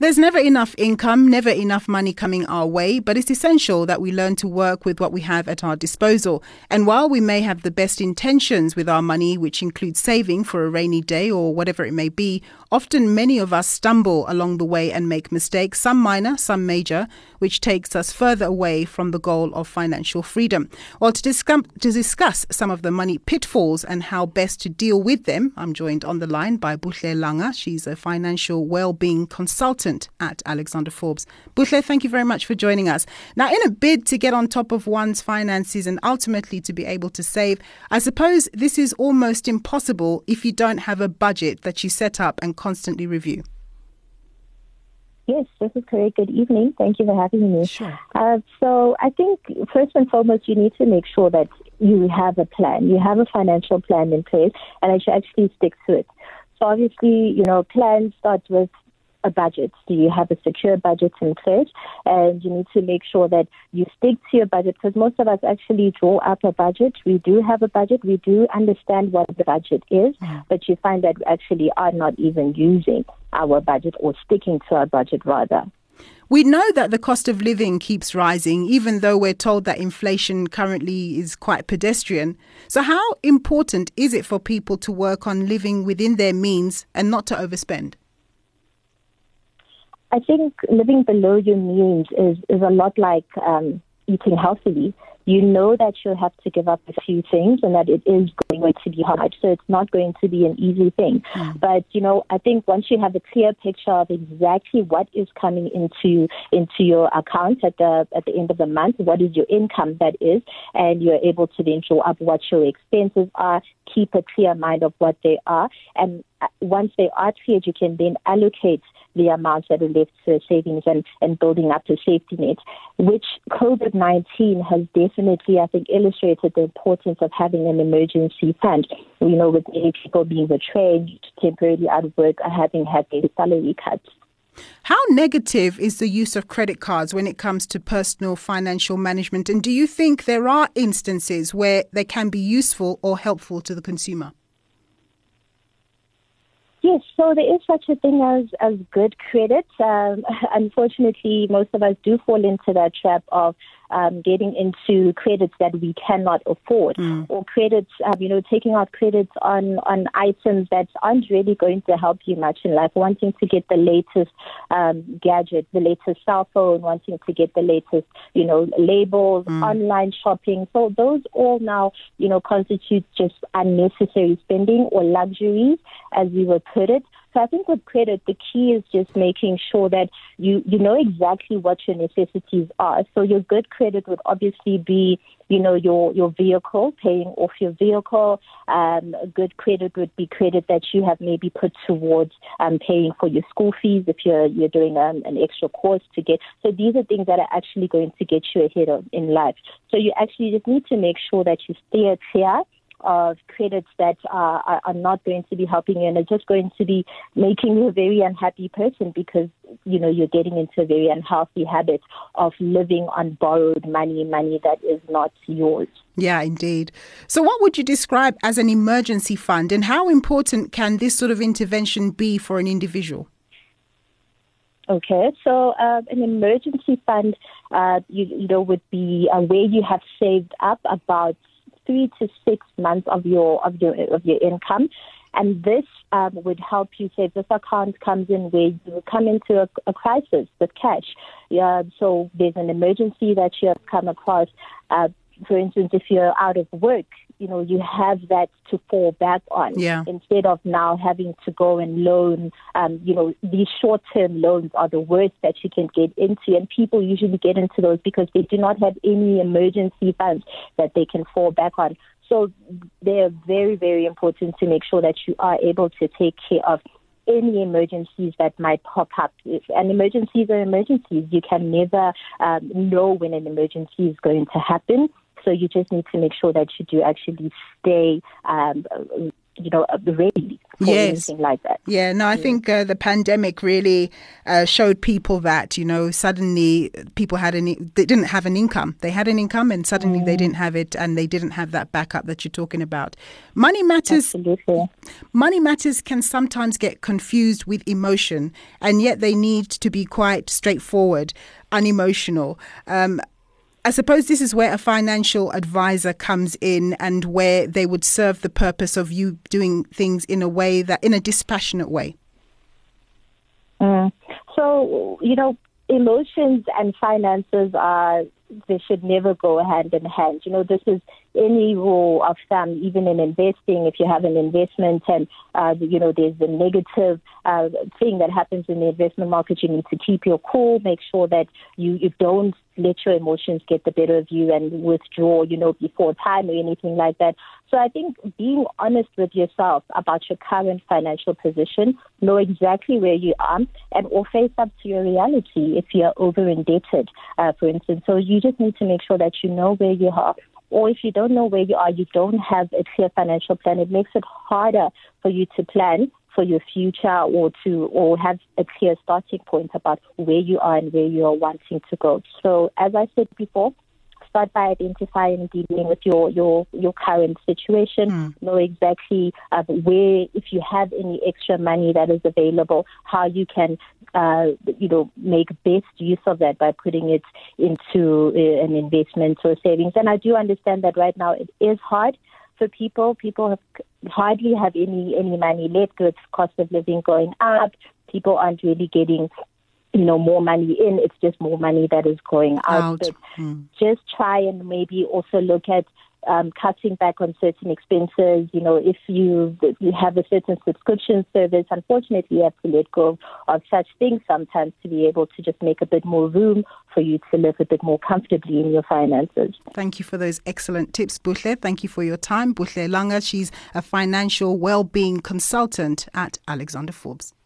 There's never enough income, never enough money coming our way, but it's essential that we learn to work with what we have at our disposal. And while we may have the best intentions with our money, which includes saving for a rainy day or whatever it may be, often many of us stumble along the way and make mistakes, some minor, some major, which takes us further away from the goal of financial freedom. Well, to discuss some of the money pitfalls and how best to deal with them, I'm joined on the line by Buhle Langa. She's a financial well-being consultant at Alexander Forbes. Buhle, thank you very much for joining us. Now, in a bid to get on top of one's finances and ultimately to be able to save, I suppose this is almost impossible if you don't have a budget that you set up and constantly review. Yes, this is correct. Good evening. Thank you for having me. Sure. So I think first and foremost, you need to make sure that you have a plan. You have a financial plan in place and that you actually stick to it. So obviously, plans start with a budget. Do you have a secure budget in place? And you need to make sure that you stick to your budget, because most of us actually draw up a budget. We do have a budget. We do understand what the budget is, but you find that we actually are not even using our budget or sticking to our budget rather. We know that the cost of living keeps rising, even though we're told that inflation currently is quite pedestrian. So how important is it for people to work on living within their means and not to overspend? I think living below your means is a lot like eating healthily. You know that you'll have to give up a few things and that it is going to be hard. So it's not going to be an easy thing. But, I think once you have a clear picture of exactly what is coming into your account at the end of the month, what is your income that is, and you're able to then draw up what your expenses are, keep a clear mind of what they are. And once they are cleared, you can then allocate the amounts that are left to savings and building up a safety net, which COVID-19 has definitely, I think, illustrated the importance of having an emergency fund. With many people being retrenched, temporarily out of work, or having had their salary cuts. How negative is the use of credit cards when it comes to personal financial management? And do you think there are instances where they can be useful or helpful to the consumer? Yes, so there is such a thing as good credit. Unfortunately, most of us do fall into that trap of getting into credits that we cannot afford, or credits, taking out credits on items that aren't really going to help you much in life, wanting to get the latest gadget, the latest cell phone, wanting to get the latest, labels, online shopping. So those all now, constitute just unnecessary spending or luxuries, as we would put it. So I think with credit, the key is just making sure that you know exactly what your necessities are. So your good credit would obviously be, your vehicle, paying off your vehicle. Good credit would be credit that you have maybe put towards paying for your school fees if you're doing an extra course to get. So these are things that are actually going to get you ahead in life. So you actually just need to make sure that you steer clear of credits that are not going to be helping you and are just going to be making you a very unhappy person, because, you're getting into a very unhealthy habit of living on borrowed money that is not yours. Yeah, indeed. So what would you describe as an emergency fund, and how important can this sort of intervention be for an individual? Okay, so an emergency fund, would be where you have saved up about 3 to 6 months of your income, and this would help you save. This account comes in where you come into a crisis with cash. So there's an emergency that you have come across. For instance, if you're out of work, you have that to fall back on, instead of now having to go and loan. These short-term loans are the worst that you can get into, and people usually get into those because they do not have any emergency funds that they can fall back on. So they're very, very important to make sure that you are able to take care of any emergencies that might pop up. And emergencies are emergencies. You can never know when an emergency is going to happen. So you just need to make sure that you do actually stay ready for anything like that. Yeah, no, I think the pandemic really showed people that, suddenly people they didn't have an income. They had an income and suddenly they didn't have it, and they didn't have that backup that you're talking about. Money matters. Absolutely. Money matters can sometimes get confused with emotion, and yet they need to be quite straightforward, unemotional. I suppose this is where a financial advisor comes in, and where they would serve the purpose of you doing things in a dispassionate way. So, emotions and finances they should never go hand in hand. This is any rule of thumb, even in investing. If you have an investment and, there's a negative thing that happens in the investment market, you need to keep your cool, make sure that you don't let your emotions get the better of you and withdraw, before time or anything like that. So I think being honest with yourself about your current financial position, know exactly where you are, and or face up to your reality if you're over indebted, for instance. So you just need to make sure that you know where you are. Or if you don't know where you are, you don't have a clear financial plan, it makes it harder for you to plan for your future or have a clear starting point about where you are and where you are wanting to go. So as I said before, start by identifying and dealing with your current situation. Know exactly where, if you have any extra money that is available, how you can make best use of that by putting it into an investment or savings. And I do understand that right now it is hard for people. People hardly have any money left with cost of living going up. People aren't really getting more money in. It's just more money that is going out. But just try and maybe also look at cutting back on certain expenses. If you have a certain subscription service, unfortunately you have to let go of such things sometimes to be able to just make a bit more room for you to live a bit more comfortably in your finances. Thank you for those excellent tips, Buhle. Thank you for your time. Buhle Langa, she's a financial well-being consultant at Alexander Forbes.